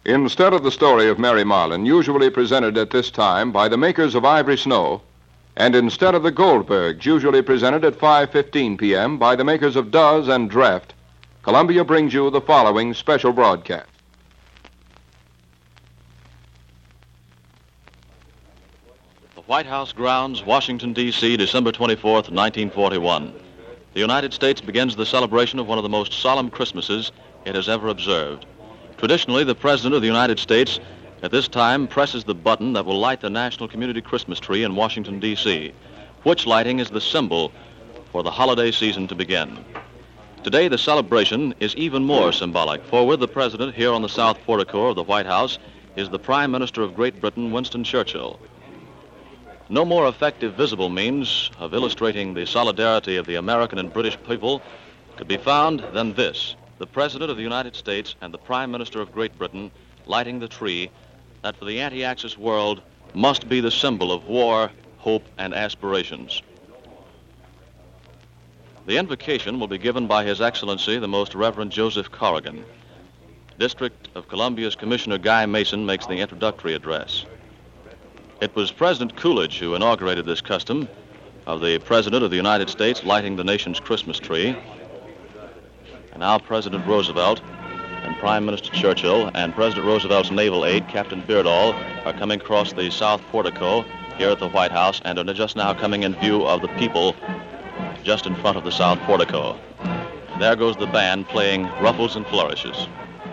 Instead of the story of Mary Marlin, usually presented at this time by the makers of Ivory Snow, and instead of the Goldbergs, usually presented at 5:15 p.m. by the makers of Duz and Draft, Columbia brings you the following special broadcast. The White House grounds, Washington, D.C., December 24th, 1941. The United States begins the celebration of one of the most solemn Christmases it has ever observed. Traditionally, the President of the United States at this time presses the button that will light the National Community Christmas tree in Washington, D.C., which lighting is the symbol for the holiday season to begin. Today, the celebration is even more symbolic, for with the President here on the south portico of the White House is the Prime Minister of Great Britain, Winston Churchill. No more effective visible means of illustrating the solidarity of the American and British people could be found than this: the President of the United States and the Prime Minister of Great Britain lighting the tree that for the anti-Axis world must be the symbol of war, hope, and aspirations. The invocation will be given by His Excellency, the Most Reverend Joseph Corrigan. District of Columbia's Commissioner Guy Mason makes the introductory address. It was President Coolidge who inaugurated this custom of the President of the United States lighting the nation's Christmas tree. And now President Roosevelt and Prime Minister Churchill and President Roosevelt's naval aide, Captain Beardall, are coming across the south portico here at the White House and are just now coming in view of the people just in front of the south portico. And there goes the band playing Ruffles and Flourishes.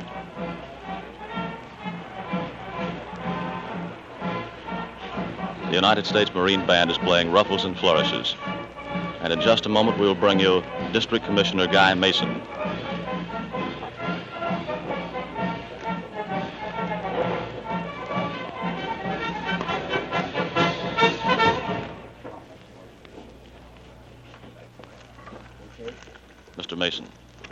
The United States Marine Band is playing Ruffles and Flourishes. And in just a moment, we will bring you District Commissioner Guy Mason. Mr. Mason.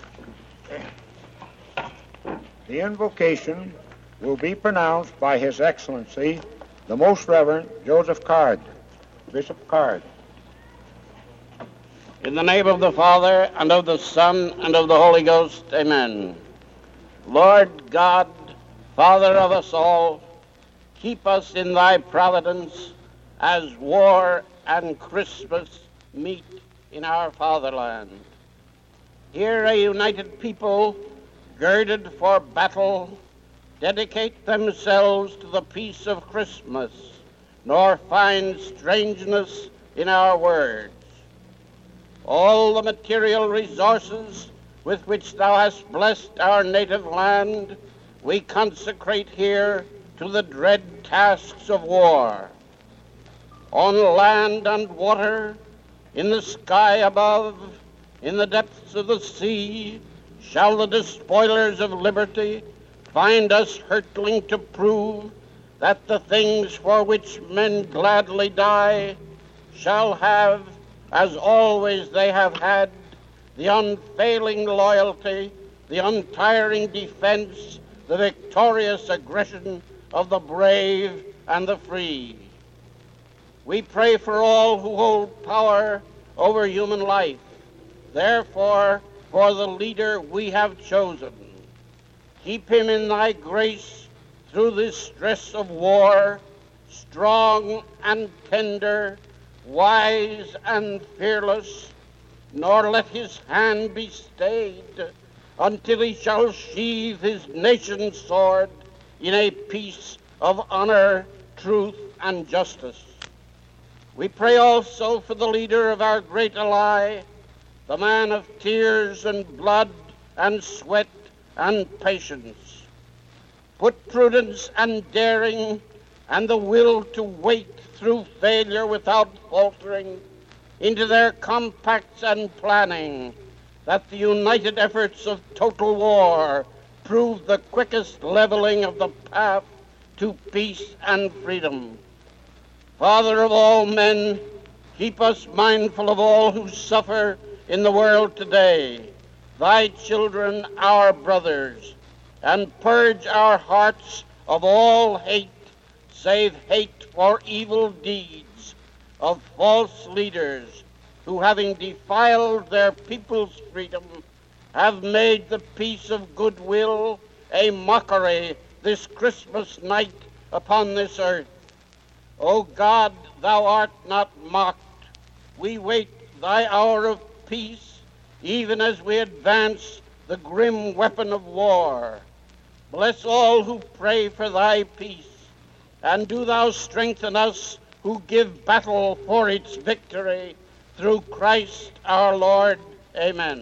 The invocation will be pronounced by His Excellency, the Most Reverend Joseph Card, Bishop Card. In the name of the Father, and of the Son, and of the Holy Ghost, amen. Lord God, Father of us all, keep us in thy providence as war and Christmas meet in our fatherland. Here a united people, girded for battle, dedicate themselves to the peace of Christmas, nor find strangeness in our words. All the material resources with which thou hast blessed our native land, we consecrate here to the dread tasks of war. On land and water, in the sky above, in the depths of the sea, shall the despoilers of liberty find us hurtling to prove that the things for which men gladly die shall have, as always they have had, the unfailing loyalty, the untiring defense, the victorious aggression of the brave and the free. We pray for all who hold power over human life. Therefore, for the leader we have chosen, keep him in thy grace through this stress of war, strong and tender, wise and fearless, nor let his hand be stayed until he shall sheathe his nation's sword in a peace of honor, truth, and justice. We pray also for the leader of our great ally, the man of tears and blood and sweat and patience. Put prudence and daring and the will to wait through failure without faltering into their compacts and planning, that the united efforts of total war prove the quickest leveling of the path to peace and freedom. Father of all men, keep us mindful of all who suffer in the world today, thy children, our brothers, and purge our hearts of all hate, save hate for evil deeds of false leaders who, having defiled their people's freedom, have made the peace of goodwill a mockery this Christmas night upon this earth. O God, thou art not mocked. We wait thy hour of peace, even as we advance the grim weapon of war. Bless all who pray for thy peace, and do thou strengthen us who give battle for its victory, through Christ our Lord. Amen.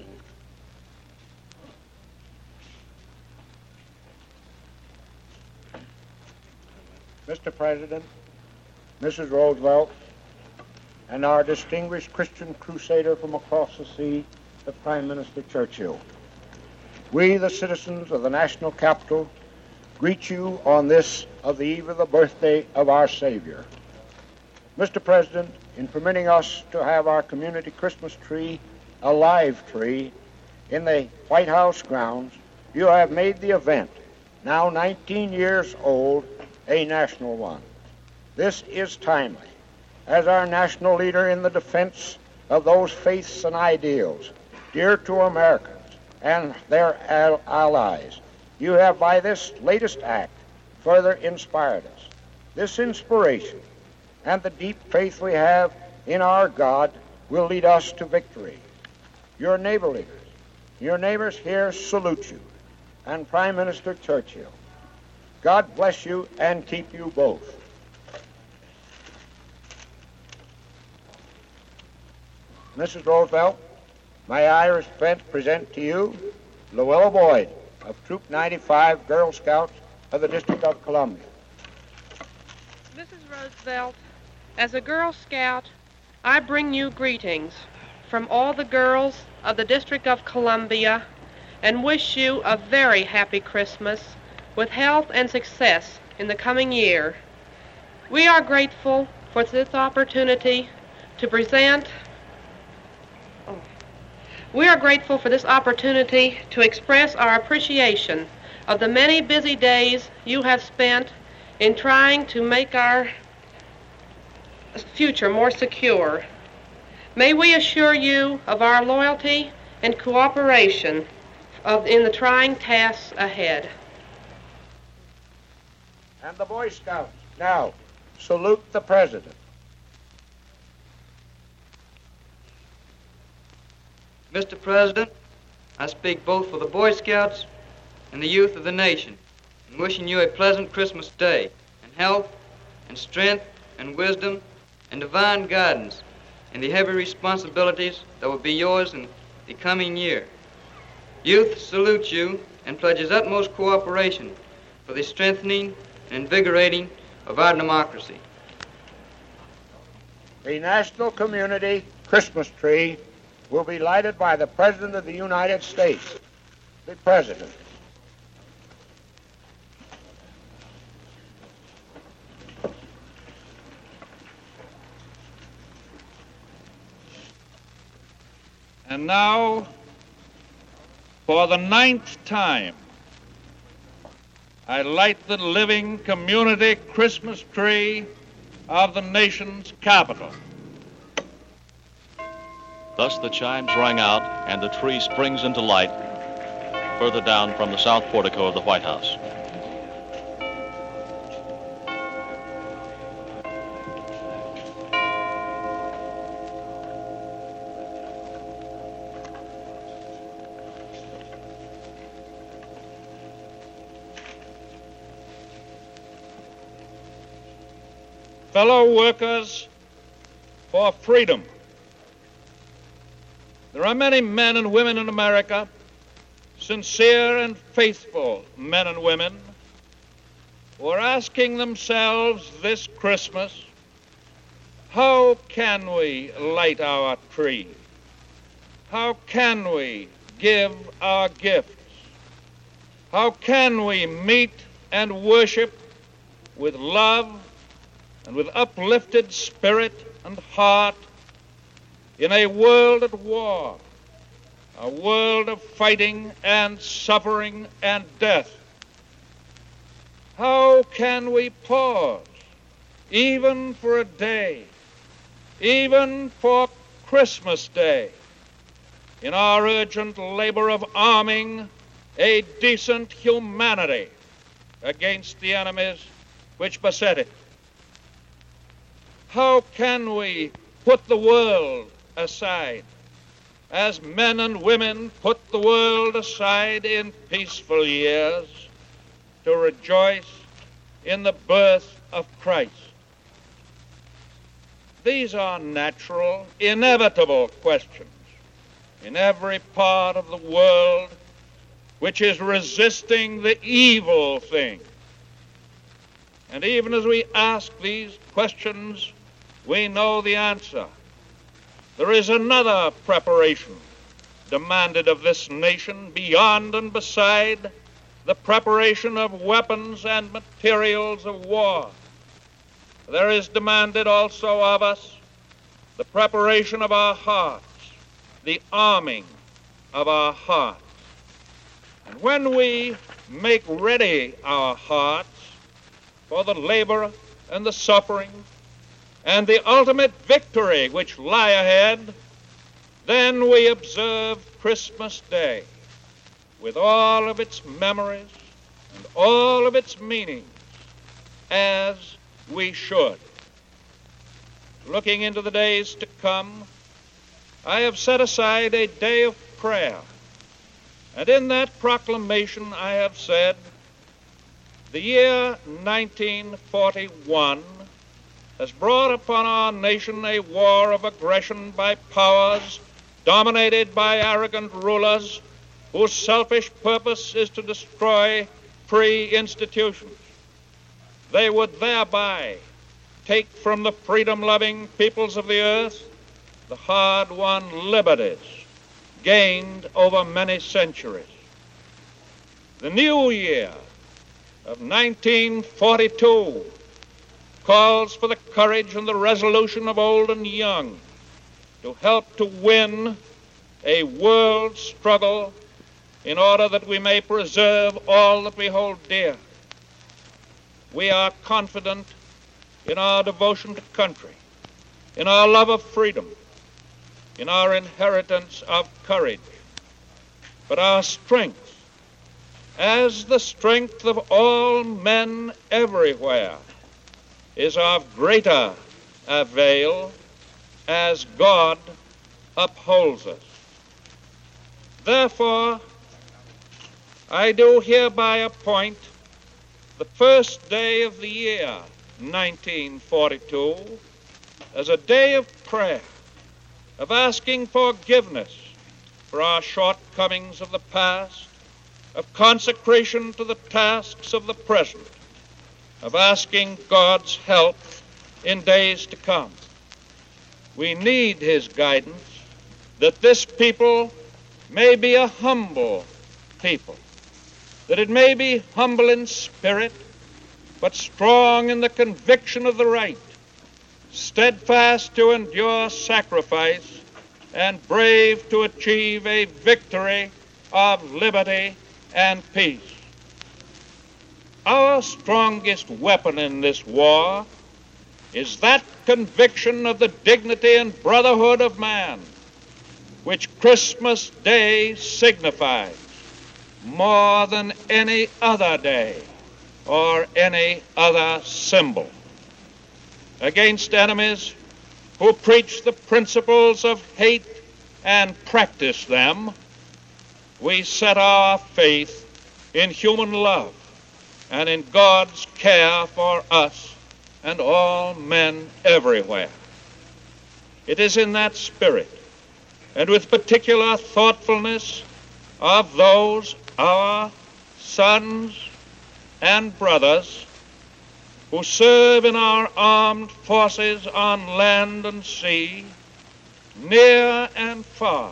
Mr. President, Mrs. Roosevelt, and our distinguished Christian crusader from across the sea, the Prime Minister Churchill. We, the citizens of the national capital, greet you on this of the eve of the birthday of our Savior. Mr. President, in permitting us to have our community Christmas tree, a live tree, in the White House grounds, you have made the event, now 19 years old, a national one. This is timely, as our national leader in the defense of those faiths and ideals dear to Americans and their allies. You have, by this latest act, further inspired us. This inspiration and the deep faith we have in our God will lead us to victory. Your neighbors here salute you, and Prime Minister Churchill. God bless you and keep you both. Mrs. Roosevelt, may I present to you Luella Boyd of Troop 95 Girl Scouts of the District of Columbia. Mrs. Roosevelt, as a Girl Scout, I bring you greetings from all the girls of the District of Columbia and wish you a very happy Christmas with health and success in the coming year. We are grateful for this opportunity to present express our appreciation of the many busy days you have spent in trying to make our future more secure. May we assure you of our loyalty and cooperation in the trying tasks ahead. And the Boy Scouts now salute the President. Mr. President, I speak both for the Boy Scouts and the youth of the nation in wishing you a pleasant Christmas day, and health and strength and wisdom and divine guidance in the heavy responsibilities that will be yours in the coming year. Youth salutes you and pledges utmost cooperation for the strengthening and invigorating of our democracy. The National Community Christmas tree will be lighted by the President of the United States. The President. And now, for the 9th time, I light the living community Christmas tree of the nation's capital. Thus the chimes rang out, and the tree springs into light further down from the south portico of the White House. Fellow workers for freedom. There are many men and women in America, sincere and faithful men and women, who are asking themselves this Christmas, how can we light our tree? How can we give our gifts? How can we meet and worship with love and with uplifted spirit and heart in a world at war, a world of fighting and suffering and death? How can we pause, even for a day, even for Christmas Day, in our urgent labor of arming a decent humanity against the enemies which beset it. How can we put the world aside, as men and women put the world aside in peaceful years, to rejoice in the birth of Christ? These are natural, inevitable questions in every part of the world which is resisting the evil thing. And even as we ask these questions, we know the answer. There is another preparation demanded of this nation beyond and beside the preparation of weapons and materials of war. There is demanded also of us the preparation of our hearts, the arming of our hearts. And when we make ready our hearts for the labor and the suffering and the ultimate victory which lie ahead, then we observe Christmas Day with all of its memories and all of its meanings, as we should. Looking into the days to come, I have set aside a day of prayer, and in that proclamation I have said, the year 1941 has brought upon our nation a war of aggression by powers dominated by arrogant rulers whose selfish purpose is to destroy free institutions. They would thereby take from the freedom-loving peoples of the earth the hard-won liberties gained over many centuries. The new year of 1942 calls for the courage and the resolution of old and young to help to win a world struggle in order that we may preserve all that we hold dear. We are confident in our devotion to country, in our love of freedom, in our inheritance of courage. But our strength, as the strength of all men everywhere, is of greater avail as God upholds us. Therefore, I do hereby appoint the first day of the year 1942 as a day of prayer, of asking forgiveness for our shortcomings of the past, of consecration to the tasks of the present, of asking God's help in days to come. We need His guidance that this people may be a humble people, that it may be humble in spirit, but strong in the conviction of the right, steadfast to endure sacrifice, and brave to achieve a victory of liberty and peace. Our strongest weapon in this war is that conviction of the dignity and brotherhood of man, which Christmas Day signifies more than any other day or any other symbol. Against enemies who preach the principles of hate and practice them, we set our faith in human love and in God's care for us and all men everywhere. It is in that spirit, and with particular thoughtfulness of those our sons and brothers who serve in our armed forces on land and sea, near and far,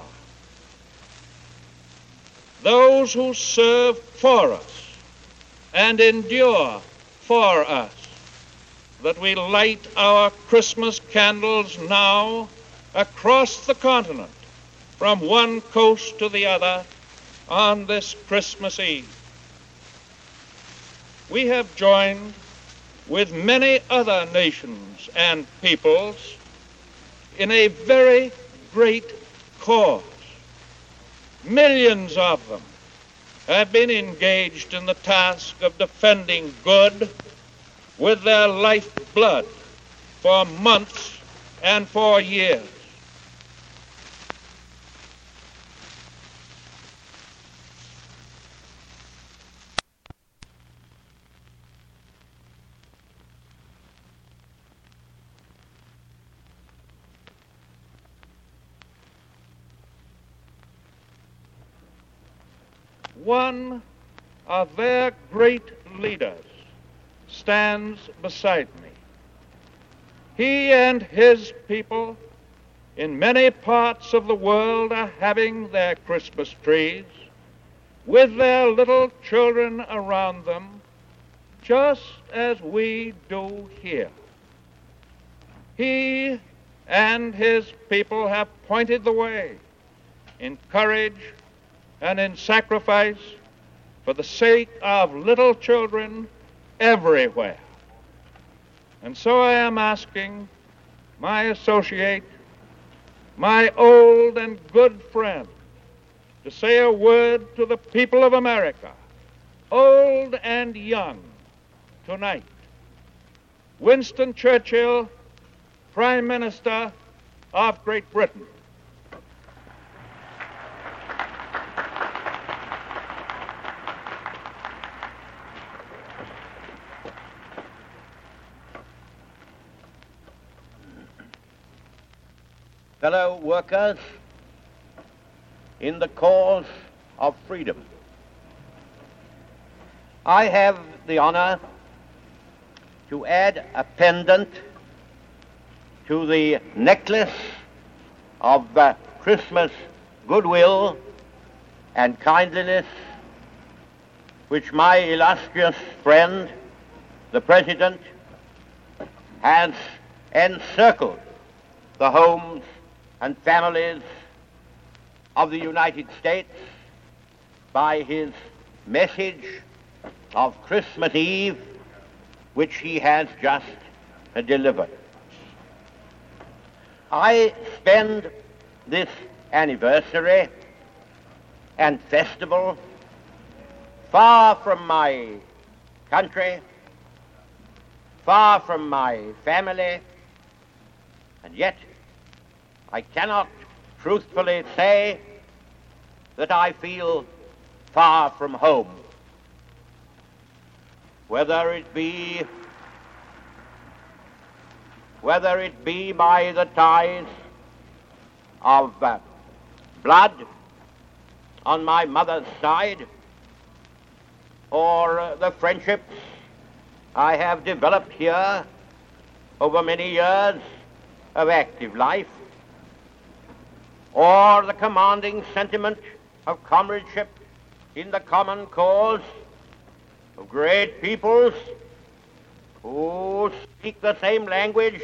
those who serve for us and endure for us, that we light our Christmas candles now across the continent, from one coast to the other, on this Christmas Eve. We have joined with many other nations and peoples in a very great cause. Millions of them have been engaged in the task of defending good with their lifeblood for months and for years. One of their great leaders stands beside me. He and his people in many parts of the world are having their Christmas trees with their little children around them, just as we do here. He and his people have pointed the way in courage and in sacrifice for the sake of little children everywhere. And so I am asking my associate, my old and good friend, to say a word to the people of America, old and young, tonight. Winston Churchill, Prime Minister of Great Britain. Fellow workers in the cause of freedom, I have the honor to add a pendant to the necklace of Christmas goodwill and kindliness which my illustrious friend, the President, has encircled the homes and families of the United States by his message of Christmas Eve, which he has just delivered. I spend this anniversary and festival far from my country, far from my family, and yet I cannot truthfully say that I feel far from home, whether it be by the ties of blood on my mother's side, or the friendships I have developed here over many years of active life, or the commanding sentiment of comradeship in the common cause of great peoples who speak the same language,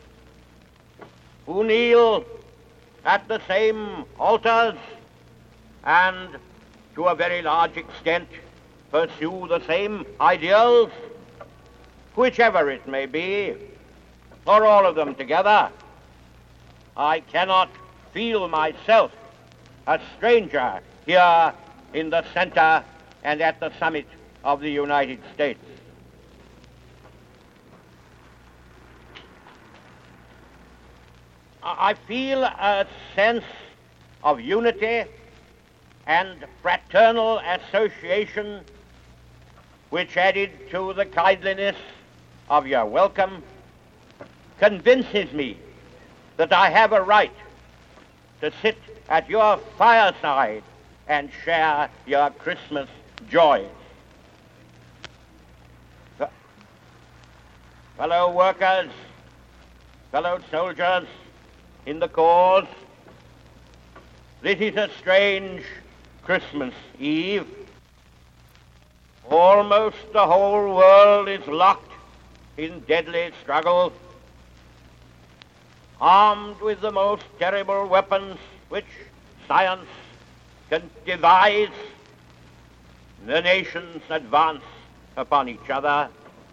who kneel at the same altars, and to a very large extent pursue the same ideals, whichever it may be, or all of them together. I cannot feel myself a stranger here in the center and at the summit of the United States. I feel a sense of unity and fraternal association which, added to the kindliness of your welcome, convinces me that I have a right to sit at your fireside and share your Christmas joys. Fellow workers, fellow soldiers in the cause, this is a strange Christmas Eve. Almost the whole world is locked in deadly struggle, armed with the most terrible weapons which science can devise. The nations advance upon each other.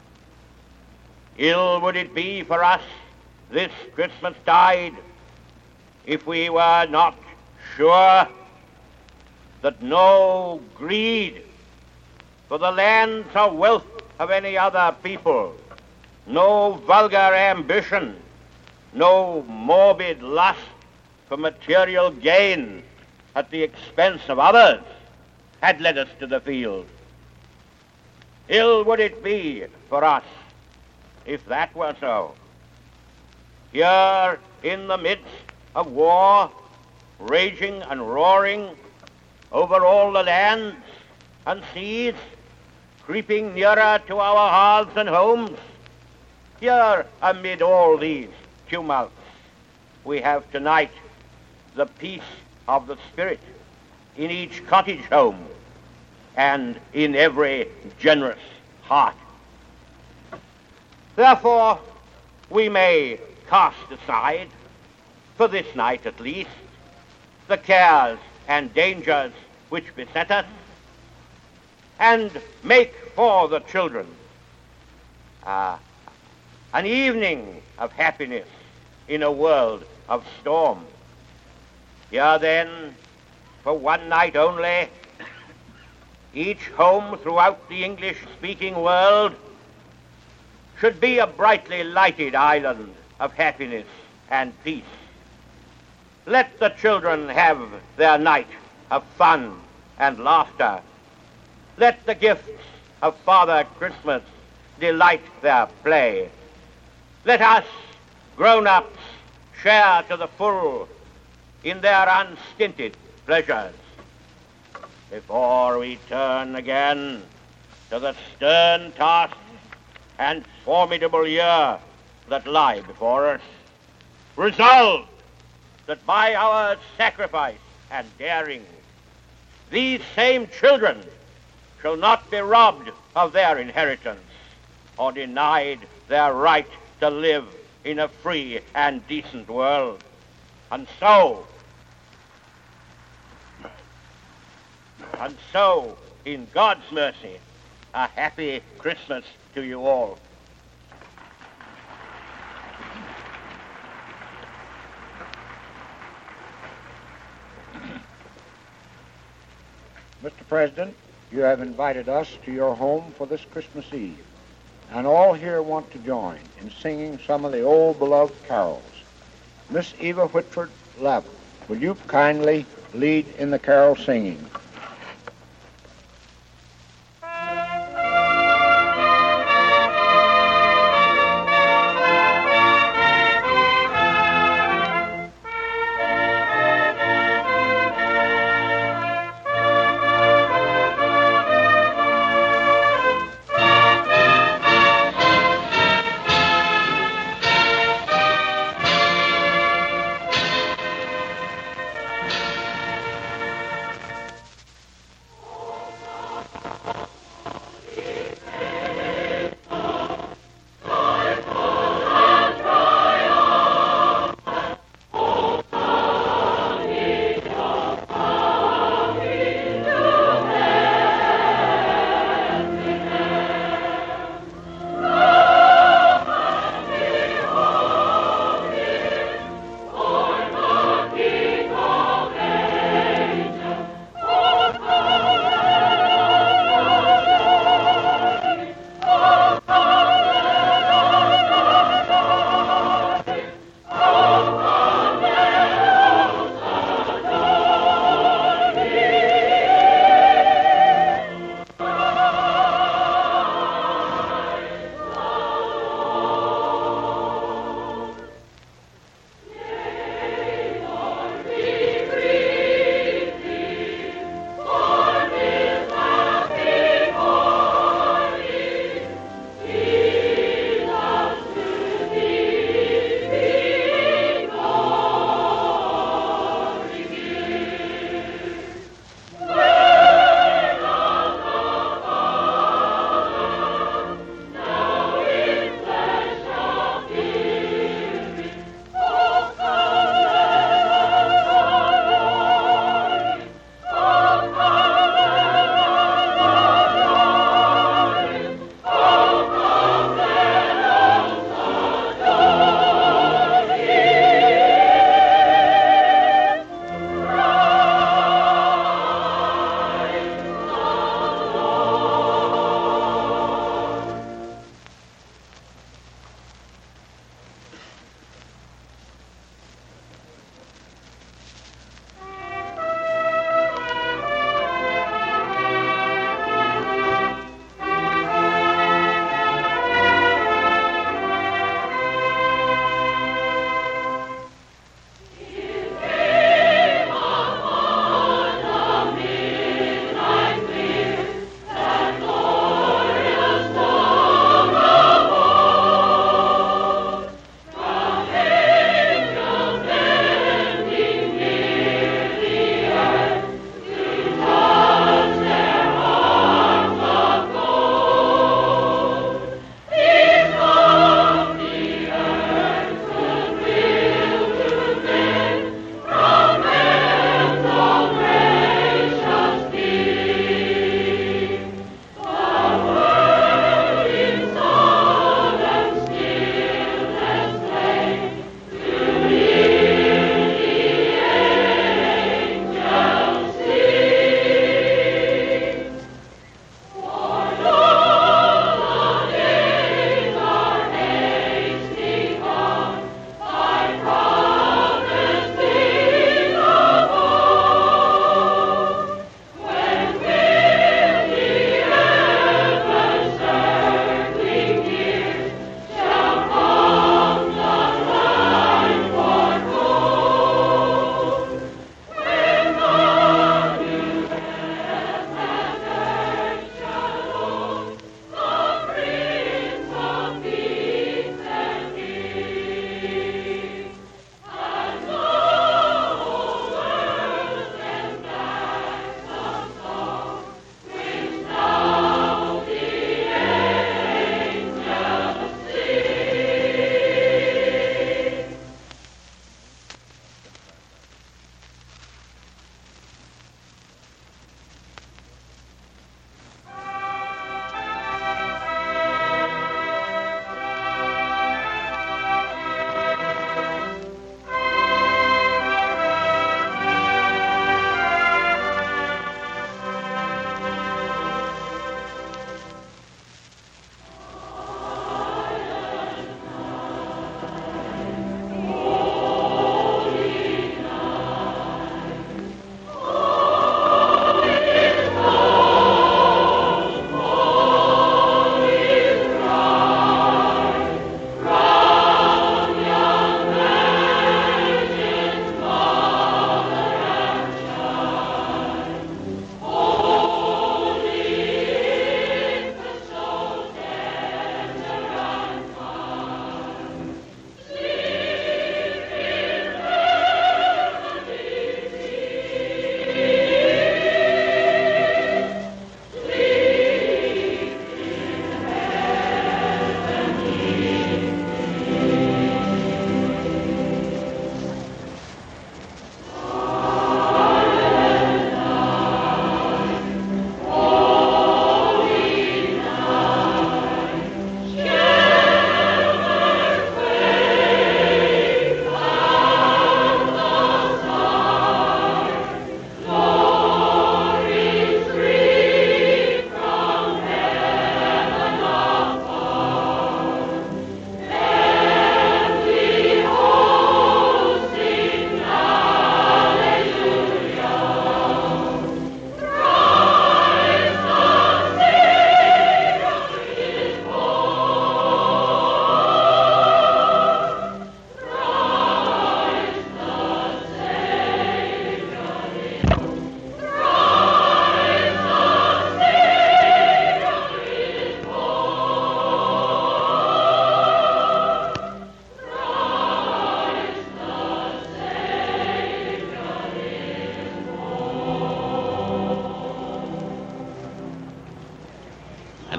Ill would it be for us this Christmas tide if we were not sure that no greed for the lands or wealth of any other people, no vulgar ambition, no morbid lust for material gain at the expense of others had led us to the field. Ill would it be for us if that were so. Here in the midst of war, raging and roaring over all the lands and seas, creeping nearer to our hearths and homes, here amid all these tumults, we have tonight the peace of the Spirit in each cottage home and in every generous heart. Therefore, we may cast aside, for this night at least, the cares and dangers which beset us, and make for the children an evening of happiness in a world of storm. Here then, for one night only, each home throughout the English-speaking world should be a brightly lighted island of happiness and peace. Let the children have their night of fun and laughter. Let the gifts of Father Christmas delight their play. Let us, grown-ups, share to the full in their unstinted pleasures. Before we turn again to the stern tasks and formidable year that lie before us, resolve that by our sacrifice and daring, these same children shall not be robbed of their inheritance or denied their right to live in a free and decent world. And so, in God's mercy, a happy Christmas to you all. Mr. President, you have invited us to your home for this Christmas Eve, and all here want to join in singing some of the old beloved carols. Miss Eva Whitford Lavin, will you kindly lead in the carol singing?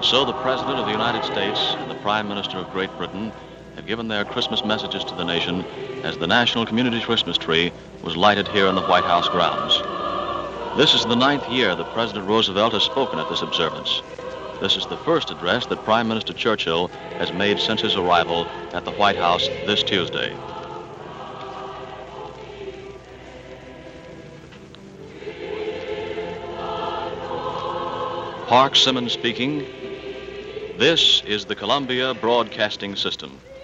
So the President of the United States and the Prime Minister of Great Britain have given their Christmas messages to the nation as the National Community Christmas tree was lighted here in the White House grounds. This is the 9th year that President Roosevelt has spoken at this observance. This is the first address that Prime Minister Churchill has made since his arrival at the White House this Tuesday. Park Simmons speaking. This is the Columbia Broadcasting System.